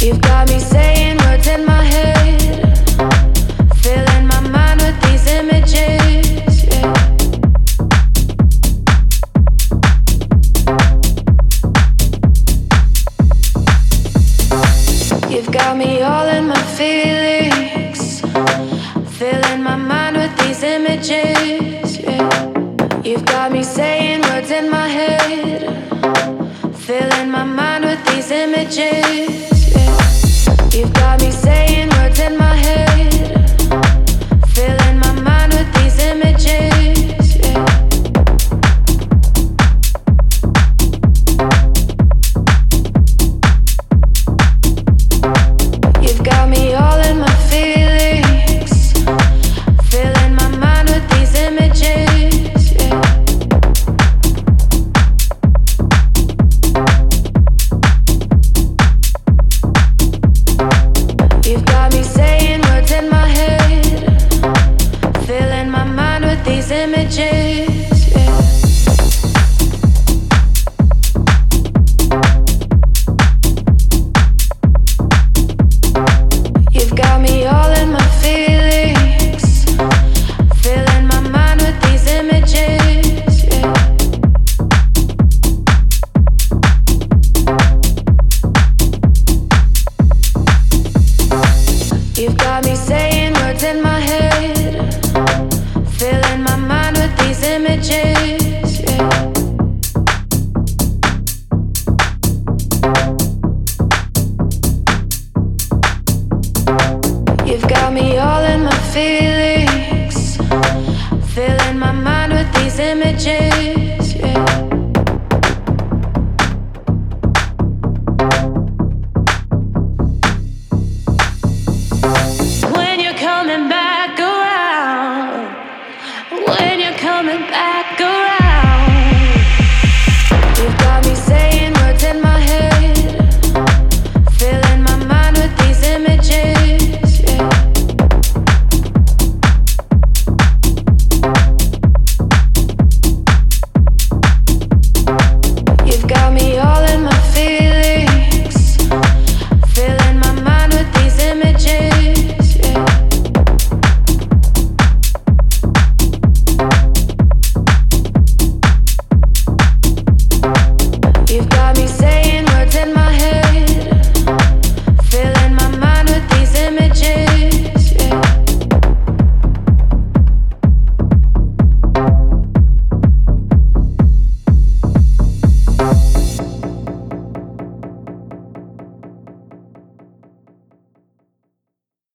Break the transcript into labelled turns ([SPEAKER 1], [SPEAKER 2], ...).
[SPEAKER 1] You've got me saying words in my head, filling my mind with these images, yeah. You've got me all in my feelings, filling my mind with these images, yeah. You've got me saying words in my head, filling my mind with these images, yeah. You've got me saying words in my head, filling my mind with these images, yeah. You've got me all in my feelings, filling my mind with these images, yeah. You've got me saying words in my head, filling my mind with these images, yeah. You've got me all in my feelings, filling my mind with these images, yeah. You've got me saying words in my head, filling my mind with these images, yeah. You've got me all in my feelings, filling my mind with these images.